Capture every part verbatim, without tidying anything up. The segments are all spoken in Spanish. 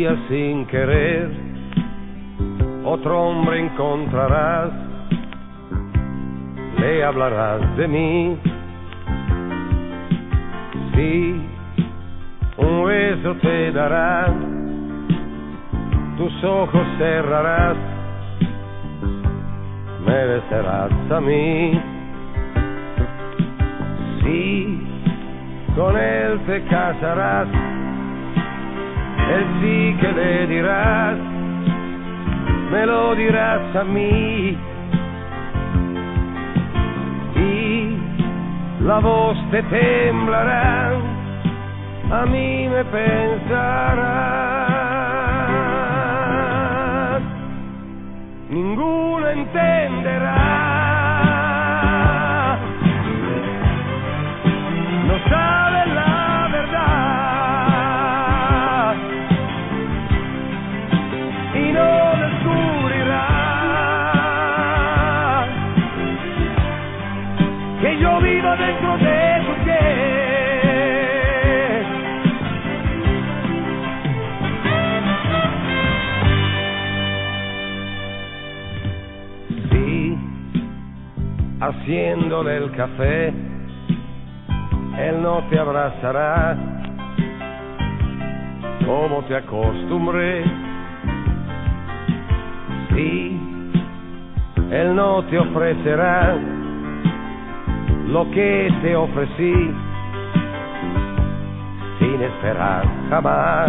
día sin querer otro hombre encontrarás, le hablarás de mí. Sí, un beso te dará, tus ojos cerrarás, me besarás a mí. Sí, con él te casarás, él sí que le dirás, me lo dirás a mí. Y la voz te temblará, a mí me pensarás, ninguno entenderá, no sabe la verdad y no descubrirá que yo vivo dentro de tu piel. Sí, haciéndole el café, él no te abrazará como te acostumbré. Sí, él no te ofrecerá lo que te ofrecí sin esperar jamás.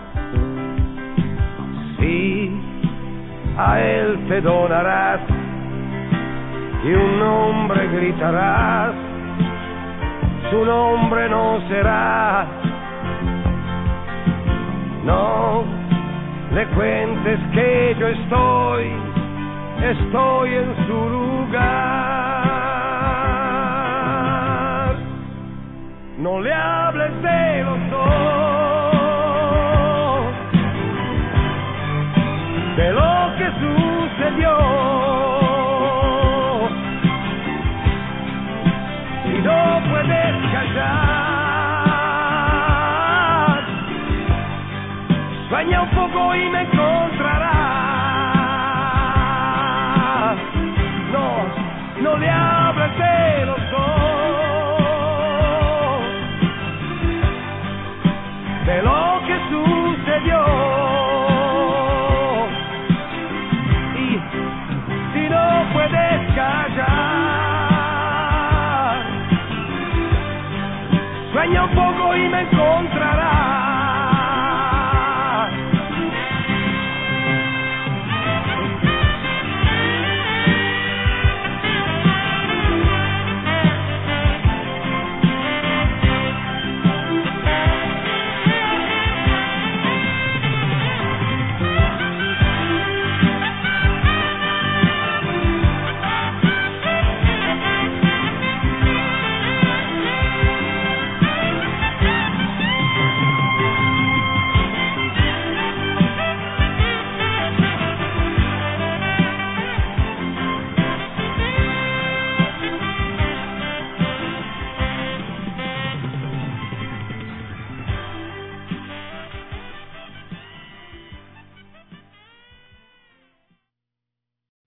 Sí, a él te donarás y un nombre gritarás, su nombre no será. No le cuentes que yo estoy, estoy en su lugar. No le hables de los dos, de lo que sucedió. Si no puedes callar, sueña un poco y me